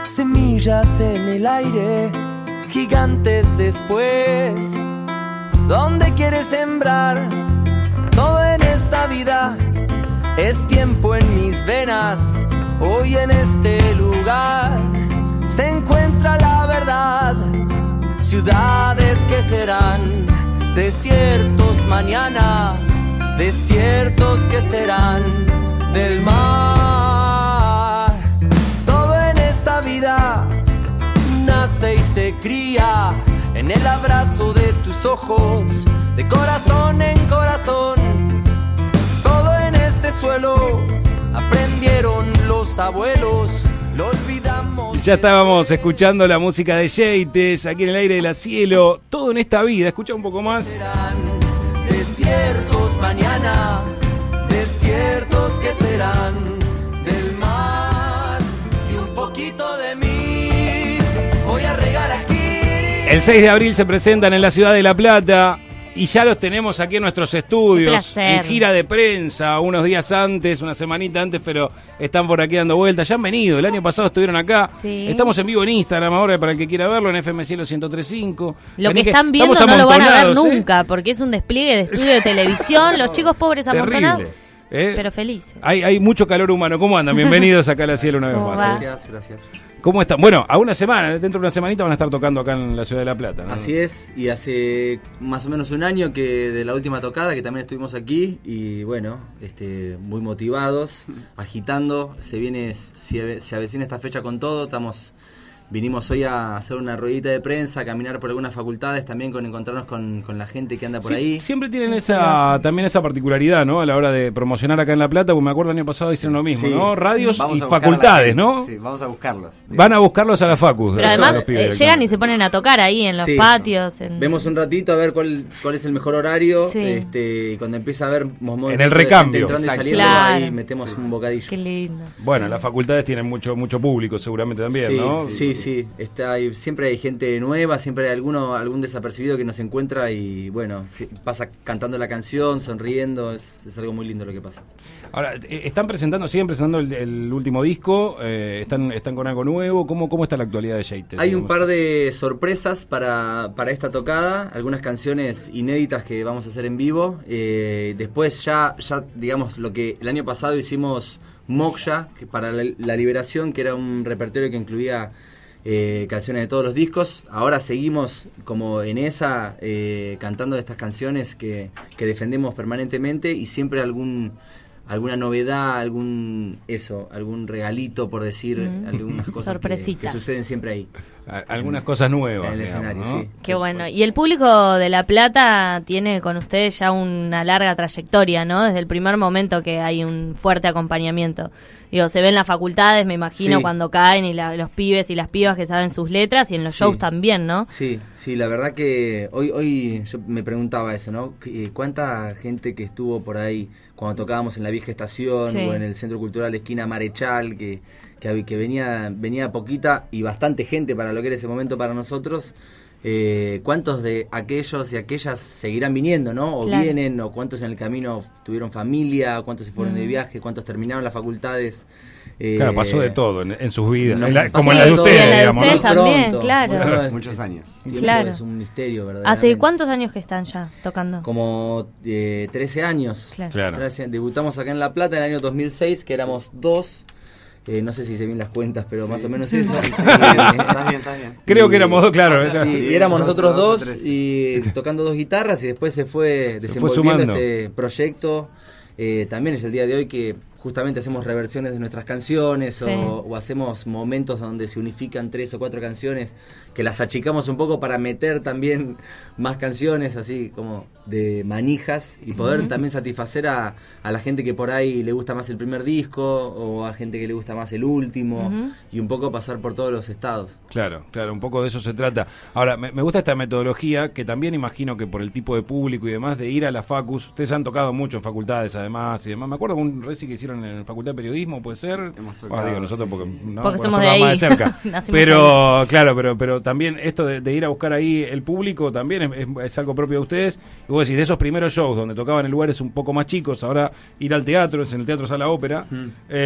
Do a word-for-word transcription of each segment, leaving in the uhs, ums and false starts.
semillas en el aire, gigantes después. ¿Dónde quieres sembrar? Todo en esta vida es tiempo en mis venas. Hoy en este lugar se encuentra la verdad. Ciudades que serán desiertos mañana, desiertos que serán del mar. Todo en esta vida nace y se cría en el abrazo de tus ojos, de corazón en corazón. Todo en este suelo aprendieron los abuelos, lo olvidamos. Ya estábamos escuchando la música de Yeites aquí en el aire de la cielo. Todo en esta vida, escucha un poco más. Serán desiertos mañana, desiertos que serán del mar. Y un poquito de mí voy a regar aquí. El seis de abril se presentan en la ciudad de La Plata y ya los tenemos aquí en nuestros estudios, en gira de prensa, unos días antes, una semanita antes, pero están por aquí dando vueltas. Ya han venido, el año pasado estuvieron acá. Sí. Estamos en vivo en Instagram ahora para el que quiera verlo, en F M Cielo ciento tres punto cinco. Lo Vení que están que viendo no lo van a ver nunca, ¿eh? Porque es un despliegue de estudio de televisión, los chicos pobres amontonados. ¿Eh? Pero felices. Hay, hay mucho calor humano. ¿Cómo andan? Bienvenidos acá a la cielo una vez más. Gracias, gracias. ¿Cómo están? Bueno, a una semana, dentro de una semanita van a estar tocando acá en la ciudad de La Plata, ¿no? Así es, y hace más o menos un año que de la última tocada, que también estuvimos aquí, y bueno, este, muy motivados, agitando, se viene, se, se avecina esta fecha con todo, estamos... Vinimos hoy a hacer una ruedita de prensa, a caminar por algunas facultades, también con encontrarnos con, con la gente que anda por sí, ahí. Siempre tienen esa también esa particularidad, ¿no? A la hora de promocionar acá en La Plata, porque me acuerdo el año pasado hicieron lo mismo, sí, ¿no? Radios y facultades, ¿no? Sí, vamos a buscarlos. Digamos. Van a buscarlos a la facu. Pero además eh, llegan y se ponen a tocar ahí en los sí, patios. En... Vemos un ratito a ver cuál cuál es el mejor horario, sí. este, y cuando empieza a ver en el recambio entrando y saliendo, claro. Ahí metemos sí. un bocadillo. Qué lindo. Bueno, las facultades tienen mucho mucho público seguramente también, sí, ¿no? Sí, sí, sí. Está Hay, siempre hay gente nueva, siempre hay alguno algún desapercibido que nos encuentra y bueno, pasa cantando la canción, sonriendo, es, es algo muy lindo lo que pasa. Ahora, están presentando, siguen presentando el, el último disco, eh, están están con algo nuevo, ¿cómo cómo está la actualidad de Yeites? Hay un par de sorpresas para, para esta tocada, algunas canciones inéditas que vamos a hacer en vivo, eh, después ya, ya digamos lo que el año pasado hicimos Moksha, que para la, la liberación, que era un repertorio que incluía Eh, canciones de todos los discos. Ahora seguimos como en esa eh, cantando de estas canciones que, que defendemos permanentemente y siempre algún alguna novedad, algún eso, algún regalito por decir, mm. algunas cosas que, que suceden siempre ahí. Algunas cosas nuevas en el digamos, escenario, ¿no? sí. Qué bueno. Y el público de La Plata tiene con ustedes ya una larga trayectoria, ¿no? Desde el primer momento que hay un fuerte acompañamiento. Digo, se ven las facultades, me imagino, sí. cuando caen y la, los pibes y las pibas que saben sus letras y en los sí. shows también, ¿no? Sí, sí, la verdad que hoy hoy yo me preguntaba eso, ¿no? ¿Cuánta gente que estuvo por ahí cuando tocábamos en la vieja estación sí. o en el Centro Cultural Esquina Marechal, que que, que venía venía poquita y bastante gente para lo que era ese momento para nosotros? Eh, ¿Cuántos de aquellos y aquellas seguirán viniendo, no? O claro. vienen, o cuántos en el camino tuvieron familia, cuántos se fueron mm. de viaje, cuántos terminaron las facultades. Eh, claro, pasó de todo en, en sus vidas, en la, como en la de ustedes, la de digamos, ustedes ¿no? también, pronto, claro. Bueno, muchos años. Claro. Es un misterio, ¿verdad? ¿Hace cuántos años que están ya tocando? Como eh, trece años. Claro. Claro. trece, debutamos acá en La Plata en el año dos mil seis, que éramos dos. Eh, no sé si hice bien las cuentas, pero sí. más o menos eso. Sí, está bien, está bien. Creo y, que éramos dos, claro. Sí, y éramos nosotros dos y tocando dos guitarras y después se fue desenvolviendo se este proyecto. Eh, también es el día de hoy que justamente hacemos reversiones de nuestras canciones sí. o, o hacemos momentos donde se unifican tres o cuatro canciones que las achicamos un poco para meter también más canciones así como de manijas y poder uh-huh. también satisfacer a, a la gente que por ahí le gusta más el primer disco o a gente que le gusta más el último uh-huh. y un poco pasar por todos los estados. Claro, claro, un poco de eso se trata. Ahora, me, me gusta esta metodología que también imagino que por el tipo de público y demás de ir a la facus, ustedes han tocado mucho en facultades además y demás, me acuerdo que un reci que hicieron hicieron en la Facultad de Periodismo, puede ser. Sí, hemos tocado, ah, digo nosotros sí, porque, sí, sí. ¿no? porque Bueno, somos de ahí. más de cerca. Nacimos Pero ahí. claro, pero pero también esto de, de ir a buscar ahí el público también es, es, es algo propio de ustedes. Y vos decís, de esos primeros shows donde tocaban en lugares un poco más chicos, ahora ir al teatro, es en el Teatro Sala Ópera, mm.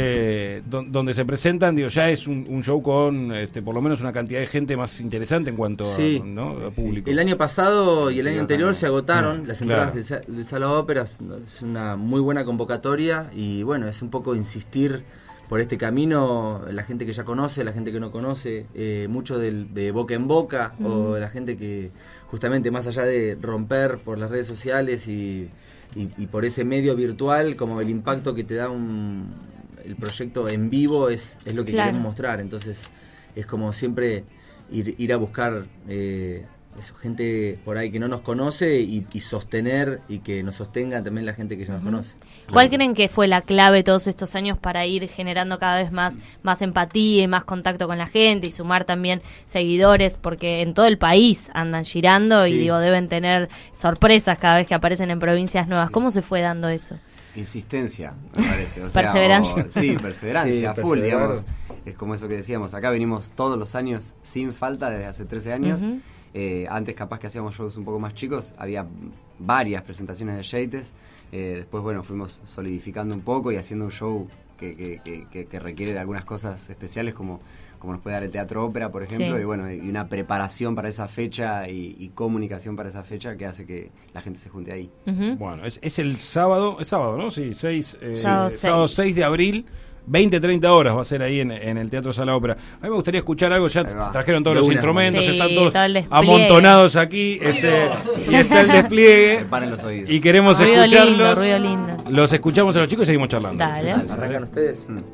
eh, do, donde se presentan, digo, ya es un, un show con este, por lo menos una cantidad de gente más interesante en cuanto sí, a, ¿no? sí, a público. Sí. El año pasado y el año anterior se agotaron mm, las entradas claro. de, de Sala Ópera, es una muy buena convocatoria y bueno, es un poco insistir por este camino, la gente que ya conoce, la gente que no conoce, eh, mucho del, de boca en boca, mm. o la gente que justamente más allá de romper por las redes sociales y, y, y por ese medio virtual, como el impacto que te da un, el proyecto en vivo es, es lo que claro. queremos mostrar, entonces es como siempre ir, ir a buscar eh, eso, gente por ahí que no nos conoce y, y sostener y que nos sostenga también la gente que ya nos uh-huh. conoce. ¿Cuál creen que fue la clave todos estos años para ir generando cada vez más, más empatía y más contacto con la gente y sumar también seguidores? Porque en todo el país andan girando sí. y digo, deben tener sorpresas cada vez que aparecen en provincias nuevas. Sí. ¿Cómo se fue dando eso? Insistencia, me parece. O sea, perseverancia. O, sí, perseverancia, sí, full, digamos. Es como eso que decíamos. Acá venimos todos los años sin falta desde hace trece años. Uh-huh. Eh, antes capaz que hacíamos shows un poco más chicos, había varias presentaciones de Yates, eh, después bueno, fuimos solidificando un poco y haciendo un show que, que, que, que requiere de algunas cosas especiales como, como nos puede dar el Teatro Ópera, por ejemplo, sí. y bueno, y una preparación para esa fecha y, y comunicación para esa fecha que hace que la gente se junte ahí. Uh-huh. Bueno, es, es el sábado, es sábado, ¿no? Sí, seis, eh, sábado, sábado seis de abril. veinte, treinta horas va a ser ahí en, en el Teatro Sala Ópera. A mí me gustaría escuchar algo, ya trajeron todos de los una. instrumentos, sí, están todos amontonados aquí, este, y está el despliegue. Paren los oídos. Y queremos ruido escucharlos. Lindo, ruido lindo. Los escuchamos a los chicos y seguimos charlando. Dale. Dale. ¿Arrancan ustedes? Mm.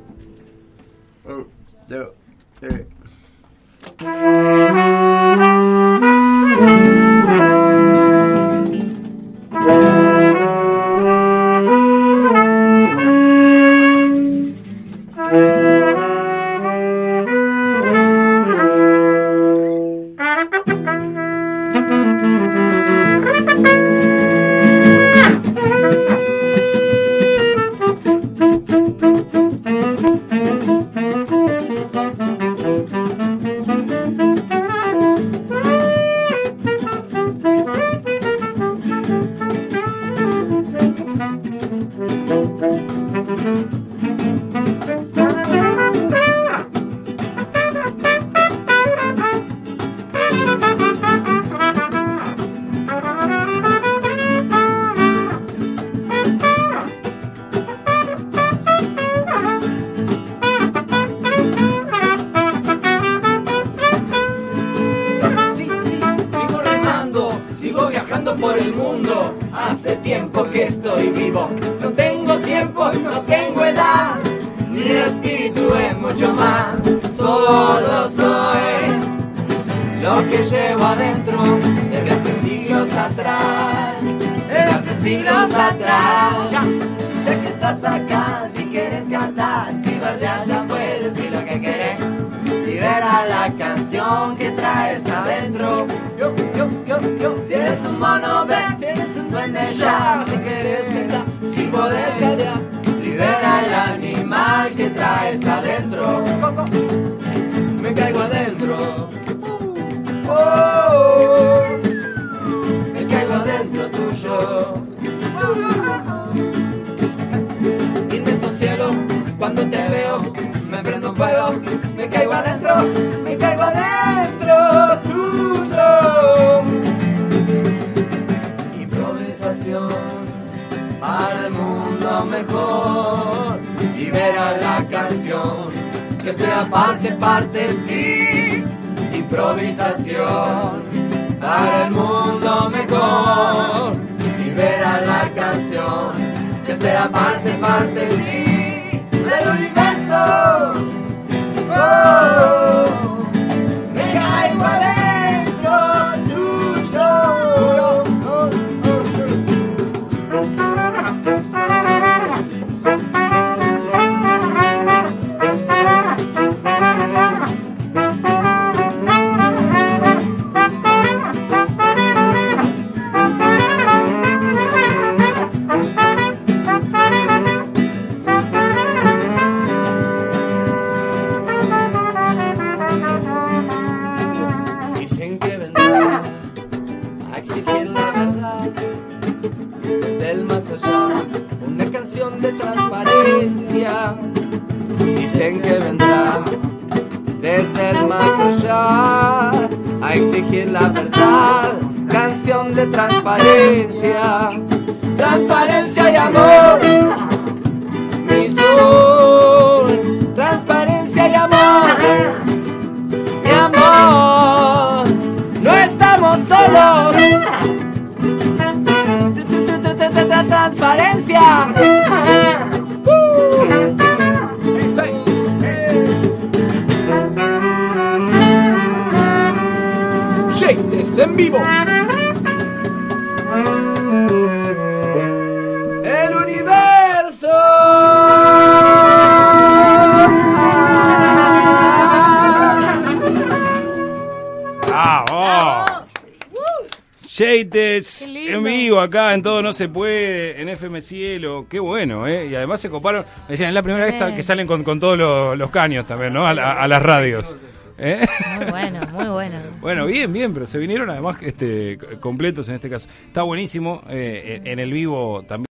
Oh, yo, eh. canción de transparencia. Dicen que vendrá desde el más allá a exigir la verdad. Canción de transparencia, transparencia y amor, mi sol, transparencia y amor, mi amor, no estamos solos. Transparencia. Shades en vivo. El universo. Ah, oh. Shades en vivo acá en Todo No Se Puede, en F M Cielo, qué bueno, ¿eh? Y además se coparon, me decían, es la primera vez que salen con, con todos los, los caños también, ¿no? A, la, a las radios. ¿Eh? Muy bueno, muy bueno. Bueno, bien, bien, pero se vinieron además este, completos en este caso. Está buenísimo, eh, en el vivo también.